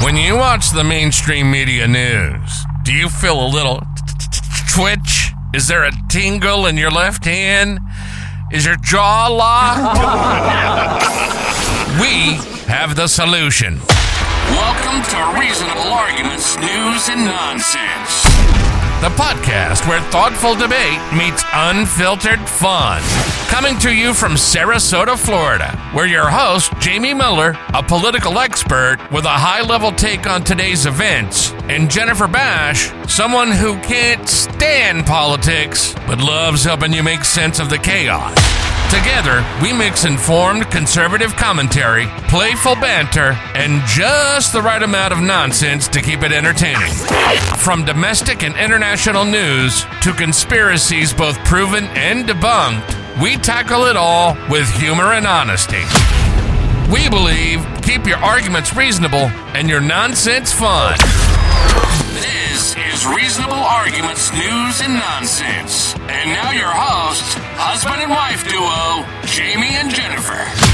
When you watch the mainstream media news, do you feel a little twitch? Is there a tingle in your left hand? Is your jaw locked? We have the solution. Welcome to Reasonable Arguments, News and Nonsense. The podcast where thoughtful debate meets unfiltered fun. Coming to you from Sarasota, Florida, where your host, Jamie Miller, a political expert with a high-level take on today's events, and Jennifer Bash, someone who can't stand politics, but loves helping you make sense of the chaos. Together, we mix informed conservative commentary, playful banter, and just the right amount of nonsense to keep it entertaining. From domestic and international news to conspiracies both proven and debunked, we tackle it all with humor and honesty. We believe keep your arguments reasonable and your nonsense fun. This is Reasonable Arguments, News and Nonsense. And now your hosts, husband and wife duo, Jamie and Jennifer.